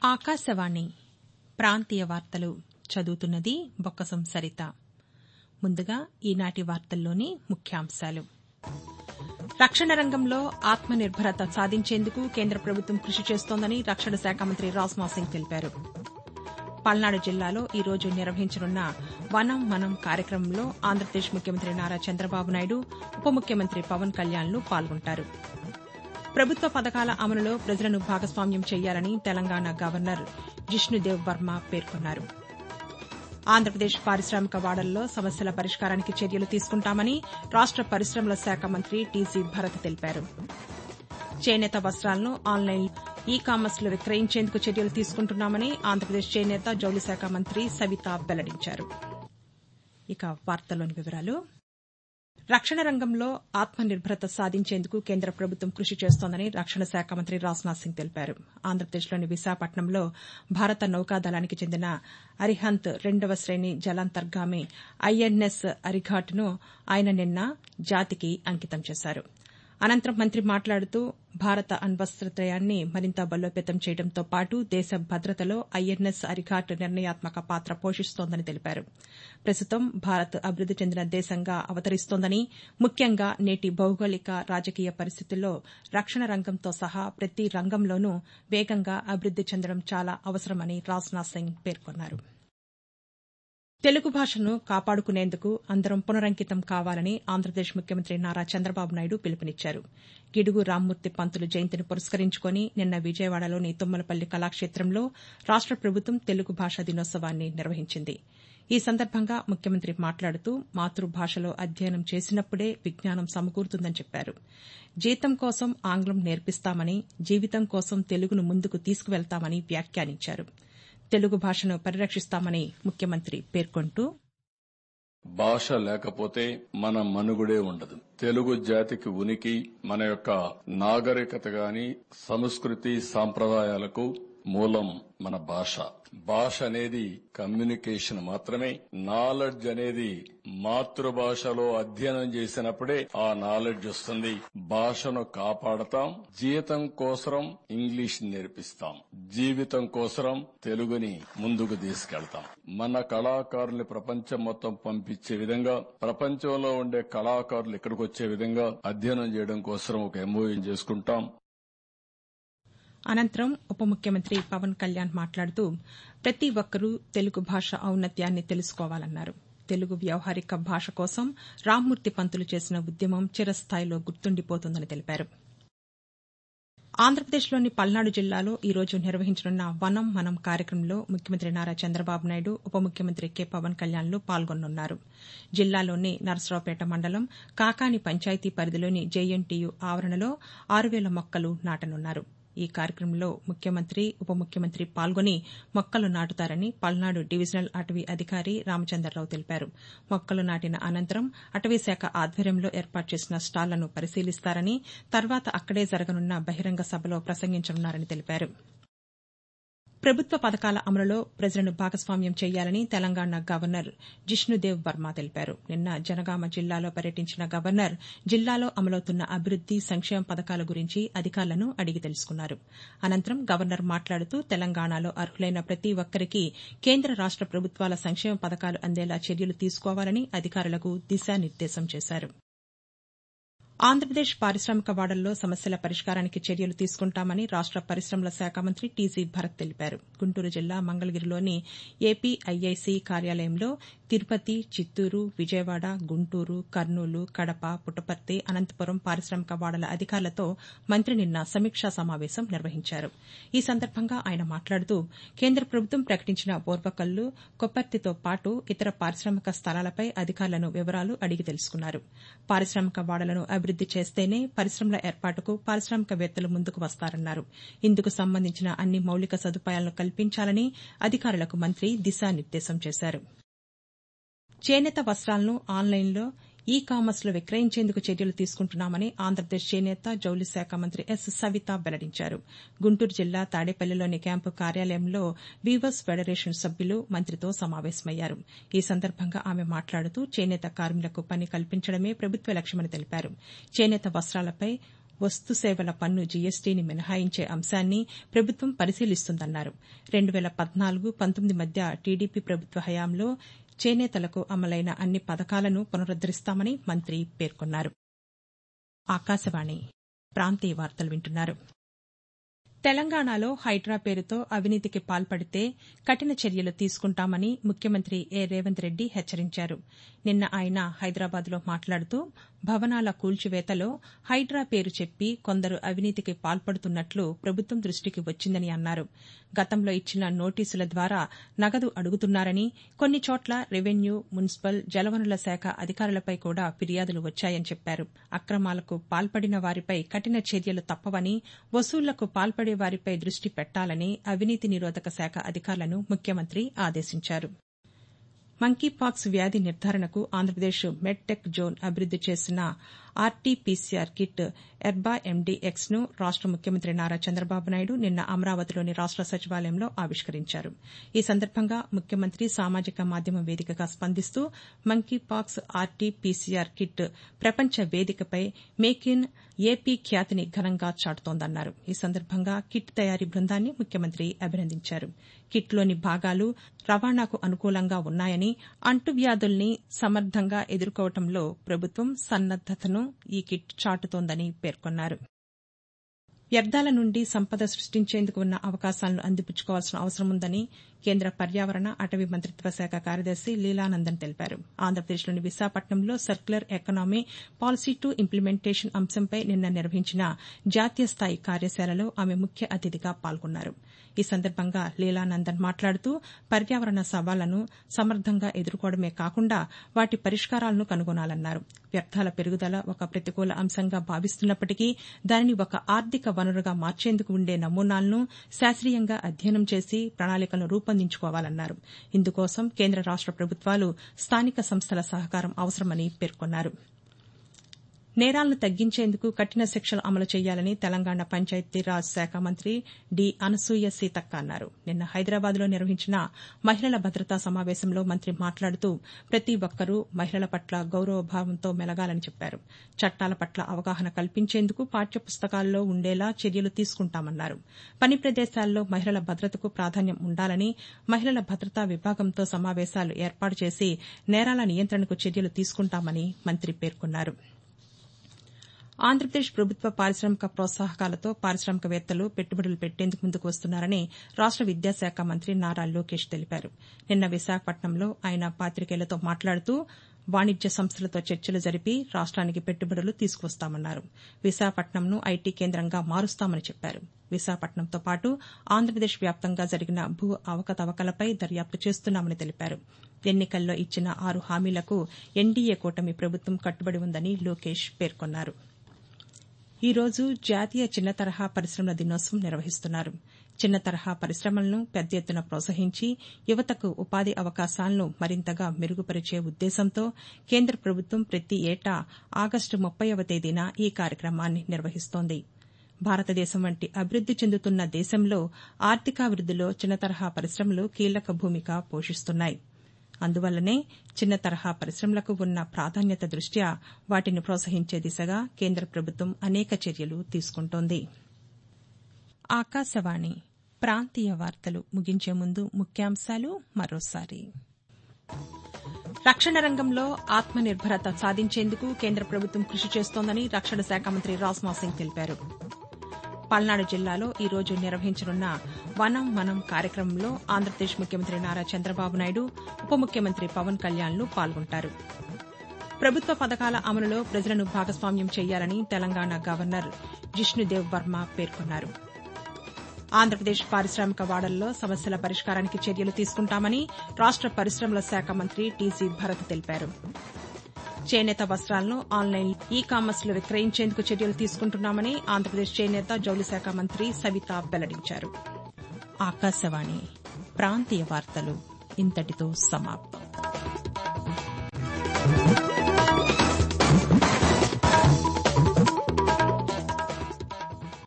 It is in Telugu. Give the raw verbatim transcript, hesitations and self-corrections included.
ఆకాశవాణి ప్రాంతీయ వార్తలు చదువుతున్నది బొక్కసం సరిత. ముందుగా ఈనాటి వార్తల్లోని ముఖ్యాంశాలు. రక్షణ రంగంలో ఆత్మనిర్భరత సాధించేందుకు కేంద్ర ప్రభుత్వం కృషి చేస్తోందని రక్షణ శాఖ మంత్రి రాజ్నాథ్ సింగ్ తెలిపారు. పల్నాడు జిల్లాలో ఈ రోజు నిర్వహించనున్న వనం మనం కార్యక్రమంలో ఆంధ్రప్రదేశ్ ముఖ్యమంత్రి నారా చంద్రబాబు నాయుడు, ఉప ముఖ్యమంత్రి పవన్ కళ్యాణ్లు పాల్గొంటారు. ప్రభుత్వ పథకాల అమలులో ప్రజలను భాగస్వామ్యం చేయాలని తెలంగాణ గవర్నర్ జిష్ణుదేవ్ వర్మ పేర్కొన్నారు. ఆంధ్రప్రదేశ్ పారిశామిక వాడల్లో సమస్యల పరిష్కారానికి చర్యలు తీసుకుంటామని రాష్ట పరిశమల శాఖ మంత్రి టీజీ భరత్ తెలిపారు. చేనేత వస్త్రాలను ఆన్లైన్ ఈ కామర్స్లో విక్రయించేందుకు చర్యలు తీసుకుంటున్నామని ఆంధ్రప్రదేశ్ చేనేత జౌళి శాఖ మంత్రి సవిత వెల్లడించారు. ఇక వార్తల్లోని వివరాలు. రక్షణ రంగంలో ఆత్మనిర్భరత సాధించేందుకు కేంద్ర ప్రభుత్వం కృషి చేస్తోందని రక్షణ శాఖ మంత్రి రాజ్నాథ్ సింగ్ తెలిపారు. ఆంధ్రప్రదేశ్లోని విశాఖపట్నంలో భారత నౌకాదళానికి చెందిన అరిహంత్ రెండవ శ్రేణి జలాంతర్గామి ఐఎన్ఎస్ అరిఘాట్ను ఆయన నిన్న జాతికి అంకితం చేశారు. అనంతరం మంత్రి మాట్లాడుతూ భారత అణ్వస్త్రత్రయాన్ని మరింత బలోపేతం చేయడంతో పాటు దేశ భద్రతలో ఐఎన్ఎస్ అరిఘాట్ నిర్ణయాత్మక పాత్ర పోషిస్తోందని తెలిపారు. ప్రస్తుతం భారత్ అభివృద్ది చెందిన దేశంగా అవతరిస్తోందని, ముఖ్యంగా నేటి భౌగోళిక రాజకీయ పరిస్థితుల్లో రక్షణ రంగంతో సహా ప్రతి రంగంలోనూ వేగంగా అభివృద్ది చెందడం చాలా అవసరమని రాజ్నాథ్ సింగ్ పేర్కొన్నారు. తెలుగు భాషను కాపాడుకునేందుకు అందరం పునరంకితం కావాలని ఆంధ్రప్రదేశ్ ముఖ్యమంత్రి నారా చంద్రబాబు నాయుడు పిలుపునిచ్చారు. గిడుగు రామ్మూర్తి పంతులు జయంతిని పురస్కరించుకుని నిన్న విజయవాడలోని తుమ్మలపల్లి కళాక్షేత్రంలో రాష్ట ప్రభుత్వం తెలుగు భాషా దినోత్సవాన్ని నిర్వహించింది. ఈ సందర్భంగా ముఖ్యమంత్రి మాట్లాడుతూ మాతృభాషలో అధ్యయనం చేసినప్పుడే విజ్ఞానం సమకూరుతుందని చెప్పారు. జీతం కోసం ఆంగ్లం నేర్పిస్తామని, జీవితం కోసం తెలుగును ముందుకు తీసుకువెళ్తామని వ్యాఖ్యానించారు. తెలుగు భాషను పరిరక్షిస్తామని ముఖ్యమంత్రి పేర్కొంటూ, భాష లేకపోతే మన మనుగుడే ఉండదు. తెలుగు జాతికి ఉనికి, మన యొక్క నాగరికత గాని సంస్కృతి సాంప్రదాయాలకు మూలం మన భాష. భాష అనేది కమ్యూనికేషన్ మాత్రమే. నాలెడ్జ్ అనేది మాతృభాషలో అధ్యయనం చేసినప్పుడే ఆ నాలెడ్జ్ వస్తుంది. భాషను కాపాడతాం, జీతం కోసం ఇంగ్లీష్ నేర్పిస్తాం, జీవితం కోసం తెలుగుని ముందుకు తీసుకెళ్తాం. మన కళాకారుల్ని ప్రపంచం మొత్తం పంపించే విధంగా, ప్రపంచంలో ఉండే కళాకారులు ఇక్కడికి వచ్చే విధంగా అధ్యయనం చేయడం కోసం ఒక ఎంఓయూ చేసుకుంటాం. అనంతరం ఉప ముఖ్యమంత్రి పవన్ కళ్యాణ్ మాట్లాడుతూ ప్రతి ఒక్కరూ తెలుగు భాష ఔన్నత్యాన్ని తెలుసుకోవాలన్నారు. తెలుగు వ్యవహారిక భాష కోసం రామ్మూర్తి పంతులు చేసిన ఉద్యమం చిరస్థాయిలో గుర్తుండిపోతుందని తెలిపారు. ఆంధ్రప్రదేశ్లోని పల్నాడు జిల్లాలో ఈ రోజు నిర్వహించనున్న వనం మనం కార్యక్రమంలో ముఖ్యమంత్రి నారా చంద్రబాబు నాయుడు, ఉప ముఖ్యమంత్రి కె పవన్ కళ్యాణ్లు పాల్గొనున్నారు. జిల్లాలోని నరసరావుపేట మండలం కాకాని పంచాయతీ పరిధిలోని జేఎన్టీయూ ఆవరణలో ఆరు వేల మొక్కలు నాటనున్నారు. ఈ కార్యక్రమంలో ముఖ్యమంత్రి, ఉప ముఖ్యమంత్రి పాల్గొని మొక్కలు నాటుతారని పల్నాడు డివిజనల్ అటవీ అధికారి రామచంద్రరావు తెలిపారు. మొక్కలు నాటిన అనంతరం అటవీశాఖ ఆధ్వర్యంలో ఏర్పాటు చేసిన స్టాళ్లను పరిశీలిస్తారని, తర్వాత అక్కడే జరగనున్న బహిరంగ సభలో ప్రసంగించనున్నారని తెలిపారు. ప్రభుత్వ పథకాల అమలులో ప్రజలను భాగస్వామ్యం చేయాలని తెలంగాణ గవర్నర్ జిష్ణుదేవ్ వర్మ తెలిపారు. నిన్న జనగామ జిల్లాలో పర్యటించిన గవర్నర్ జిల్లాలో అమలవుతున్న అభివృద్ది, సంక్షేమ పథకాల గురించి అధికారులను అడిగి తెలుసుకున్నారు. అనంతరం గవర్నర్ మాట్లాడుతూ తెలంగాణలో అర్హులైన ప్రతి ఒక్కరికీ కేంద్ర రాష్ట ప్రభుత్వాల సంక్షేమ పథకాలు అందేలా చర్యలు తీసుకోవాలని అధికారులకు దిశానిర్దేశం చేశారు. ఆంధ్రప్రదేశ్ పారిశామిక వాడల్లో సమస్యల పరిష్కారానికి చర్యలు తీసుకుంటామని రాష్ట పరిశమల శాఖ మంత్రి టీజీ భరత్ తెలిపారు. గుంటూరు జిల్లా మంగళగిరిలోని ఏపీఐఐసీ కార్యాలయంలో తిరుపతి, చిత్తూరు, విజయవాడ, గుంటూరు, కర్నూలు, కడప, పుట్టపర్తి, అనంతపురం పారిశామిక వాడల అధికారులతో మంత్రి నిన్న సమీక్షా సమావేశం నిర్వహించారు. ఈ సందర్భంగా ఆయన మాట్లాడుతూ కేంద్ర ప్రభుత్వం ప్రకటించిన బోర్వకల్లు, కొప్పర్తితో పాటు ఇతర పారిశామిక స్థలాలపై అధికారులను వివరాలు అడిగి తెలుసుకున్నారు. పారిశామిక వాడలను అభివృద్ది చేస్తేనే పరిశ్రమల ఏర్పాటుకు పారిశామికవేత్తలు ముందుకు వస్తారన్నారు. ఇందుకు సంబంధించిన అన్ని మౌలిక సదుపాయాలను కల్పించాలని అధికారులకు మంత్రి దిశానిర్దేశం చేశారు. చేనేత వస్త్రాలను ఆన్లైన్లో ఈ కామర్స్లో విక్రయించేందుకు చర్యలు తీసుకుంటున్నామని ఆంధ్రప్రదేశ్ చేనేత జౌళి శాఖ మంత్రి ఎస్ సవిత వెల్లడించారు. గుంటూరు జిల్లా తాడేపల్లిలోని క్యాంపు కార్యాలయంలో వీవర్స్ ఫెడరేషన్ సభ్యులు మంత్రితో సమావేశమయ్యారు. ఈ సందర్భంగా ఆమె మాట్లాడుతూ చేనేత కార్మికులకు పని కల్పించడమే ప్రభుత్వ లక్ష్యమని తెలిపారు. చేనేత వస్త్రాలపై వస్తు సేవల పన్ను జీఎస్టీని మినహాయించే అంశాన్ని ప్రభుత్వం పరిశీలిస్తుందన్నారు. రెండు వేల పద్నాలుగు పంతొమ్మిది మధ్య టీడీపీ ప్రభుత్వ హయాంలో చేనేతలకు అమలైన అన్ని పథకాలను పునరుద్దరిస్తామని మంత్రి పేర్కొన్నారు. ఆకాశవాణి ప్రాంతీయ వార్తలు వింటున్నారు. తెలంగాణలో హైడ్రా పేరుతో అవినీతికి పాల్పడితే కఠిన చర్యలు తీసుకుంటామని ముఖ్యమంత్రి ఏ రేవంత్ రెడ్డి హెచ్చరించారు. నిన్న ఆయన హైదరాబాద్లో మాట్లాడుతూ భవనాల కూల్చివేతలో హైడ్రా పేరు చెప్పి కొందరు అవినీతికి పాల్పడుతున్నట్లు ప్రభుత్వం దృష్టికి వచ్చిందని అన్నారు. గతంలో ఇచ్చిన నోటీసుల ద్వారా నగదు అడుగుతున్నారని, కొన్ని చోట్ల రెవెన్యూ, మున్సిపల్, జలవనరుల శాఖ అధికారులపై కూడా ఫిర్యాదులు వచ్చాయని చెప్పారు. అక్రమాలకు పాల్పడిన వారిపై కఠిన చర్యలు తప్పవని, వసూళ్లకు పాల్పడే వారిపై దృష్టి పెట్టాలని అవినీతి నిరోధక శాఖ అధికారులను ముఖ్యమంత్రి ఆదేశించారు. మంకీపాక్స్ వ్యాధి నిర్ధారణకు ఆంధ్రప్రదేశ్ మెడ్టెక్ జోన్ అభివృద్ది చేసిన ఆర్టీపీసీఆర్ కిట్ ఎర్బా ఎండీఎక్స్ ను రాష్ట ముఖ్యమంత్రి నారా చంద్రబాబు నాయుడు నిన్న అమరావతిలోని రాష్ట సచివాలయంలో ఆవిష్కరించారు. ఈ సందర్భంగా ముఖ్యమంత్రి సామాజిక మాధ్యమం వేదికగా స్పందిస్తూ మంకీపాక్స్ ఆర్టీపీసీఆర్ కిట్ ప్రపంచ వేదికపై మేక్ ఇన్ ఏపీ ఖ్యాతిని ఘనంగా చాటుతోందన్నారు. ఈ సందర్భంగా కిట్ తయారీ బృందాన్ని ముఖ్యమంత్రి అభినందించారు. కిట్లోని భాగాలు రవాణాకు అనుకూలంగా ఉన్నాయని, అంటువ్యాధుల్ని సమర్థంగా ఎదుర్కోవడంలో ప్రభుత్వం సన్నద్దతను ఈ కిట్ చాటుతోందని పేర్కొన్నారు. వ్యర్థాల నుండి సంపద సృష్టించేందుకు ఉన్న అవకాశాలను అందిపుచ్చుకోవాల్సిన అవసరం ఉందని కేంద్ర పర్యావరణ, అటవీ మంత్రిత్వ శాఖ కార్యదర్శి లీలానందన్ తెలిపారు. ఆంధ్రప్రదేశ్లోని విశాఖపట్నంలో circular economy policy to implementation అంశంపై నిన్న నిర్వహించిన జాతీయ స్థాయి కార్యశాలలో ఆమె ముఖ్య అతిథిగా పాల్గొన్నారు. ఈ సందర్భంగా లీలానందన్ మాట్లాడుతూ పర్యావరణ సవాళ్లను సమర్థంగా ఎదుర్కోవడమే కాకుండా వాటి పరిష్కారాలను కనుగొనాలన్నారు. వ్యర్థాల పెరుగుదల ఒక ప్రతికూల అంశంగా భావిస్తున్నప్పటికీ దానిని ఒక ఆర్థిక వనరుగా మార్చేందుకు ఉండే నమూనాలను శాస్త్రీయంగా అధ్యయనం చేసి ప్రణాళికలను రూపొందించుకోవాలన్నారు. ఇందుకోసం కేంద్ర రాష్ట ప్రభుత్వాలు, స్థానిక సంస్థల సహకారం అవసరమని పేర్కొన్నారు. నేరాలను తగ్గించేందుకు కఠిన శిక్షలు అమలు చేయాలని తెలంగాణ పంచాయతీరాజ్ శాఖ మంత్రి డి అనసూయ సీతక్క అన్నారు. నిన్న హైదరాబాద్లో నిర్వహించిన మహిళల భద్రతా సమావేశంలో మంత్రి మాట్లాడుతూ ప్రతి ఒక్కరూ మహిళల పట్ల గౌరవభావంతో మెలగాలని చెప్పారు. చట్టాల పట్ల అవగాహన కల్పించేందుకు పాఠ్యపుస్తకాల్లో ఉండేలా చర్యలు తీసుకుంటామన్నారు. పని ప్రదేశాల్లో మహిళల భద్రతకు ప్రాధాన్యం ఉండాలని, మహిళల భద్రతా విభాగంతో సమావేశాలు ఏర్పాటు చేసి నేరాల నియంత్రణకు చర్యలు తీసుకుంటామని మంత్రి పేర్కొన్నారు. ఆంధ్రప్రదేశ్ ప్రభుత్వ పారిశ్రామిక ప్రోత్సాహకాలతో పారిశ్రామికవేత్తలు పెట్టుబడులు పెట్టేందుకు ముందుకు వస్తున్నారని రాష్ట విద్యాశాఖ మంత్రి నారా లోకేష్ తెలిపారు. నిన్న విశాఖపట్నంలో ఆయన పాతికేయులతో మాట్లాడుతూ వాణిజ్య సంస్థలతో చర్చలు జరిపి రాష్ట్రానికి పెట్టుబడులు తీసుకువస్తామన్నారు. విశాఖపట్నంను ఐటీ కేంద్రంగా మారుస్తామని చెప్పారు. విశాఖపట్నంతో పాటు ఆంధ్రప్రదేశ్ వ్యాప్తంగా జరిగిన భూ అవకతవకలపై దర్యాప్తు చేస్తున్నామని తెలిపారు. ఎన్నికల్లో ఇచ్చిన ఆరు హామీలకు ఎన్డీఏ కూటమి ప్రభుత్వం కట్టుబడి ఉందని లోకేష్ పేర్కొన్నారు. ఈ రోజు జాతీయ చిన్న తరహా పరిశ్రమల దినోత్సవం నిర్వహిస్తున్నారు. చిన్న తరహా పరిశ్రమలను పెద్ద ఎత్తున ప్రోత్సహించి యువతకు ఉపాధి అవకాశాలను మరింతగా మెరుగుపరిచే ఉద్దేశంతో కేంద్ర ప్రభుత్వం ప్రతి ఏటా ఆగస్టు ముప్పైవ తేదీన ఈ కార్యక్రమాన్ని నిర్వహిస్తోంది. భారతదేశం వంటి అభివృద్ది చెందుతున్న దేశంలో ఆర్థికాభివృద్దిలో చిన్న తరహా పరిశ్రమలు కీలక భూమిక పోషిస్తున్నాయి. అందువల్లనే చిన్న తరహా పరిశ్రమలకు ఉన్న ప్రాధాన్యత దృష్ట్యా వాటిని ప్రోత్సహించే దిశగా కేంద్ర ప్రభుత్వం అనేక చర్యలు తీసుకుంటోంది. ఆకాశవాణి ప్రాంతీయ వార్తలు ముగించే ముందు ముఖ్యాంశాలు మరోసారి. రక్షణ రంగంలో ఆత్మనిర్భరత సాధించేందుకు కేంద్ర ప్రభుత్వం కృషి చేస్తోందని రక్షణ శాఖ మంత్రి రాజ్నాథ్ సింగ్ తెలిపారు. పల్నాడు జిల్లాలో ఈ రోజు నిర్వహించనున్న వనం మనం కార్యక్రమంలో ఆంధ్రప్రదేశ్ ముఖ్యమంత్రి నారా చంద్రబాబు నాయుడు, ఉప ముఖ్యమంత్రి పవన్ కళ్యాణ్లు పాల్గొంటారు. ప్రభుత్వ పథకాల అమలులో ప్రజలను భాగస్వామ్యం చేయాలని తెలంగాణ గవర్నర్ జిష్ణుదేవ్ వర్మ పేర్కొన్నారు. ఆంధ్రప్రదేశ్ పారిశ్రామిక వాడల్లో సమస్యల పరిష్కారానికి చర్యలు తీసుకుంటామని రాష్ట పరిశ్రమల శాఖ మంత్రి టీజీ భరత్ తెలిపారు. చేనేత వస్త్రాలను ఆన్లైన్ ఈ కామర్స్లో విక్రయించేందుకు చర్యలు తీసుకుంటున్నామని ఆంధ్రప్రదేశ్ చేనేత జౌళి శాఖ మంత్రి సవిత వెల్లడించారు. ఆకాశవాణి ప్రాంతీయ వార్తలు ఇంతటితో సమాప్తం.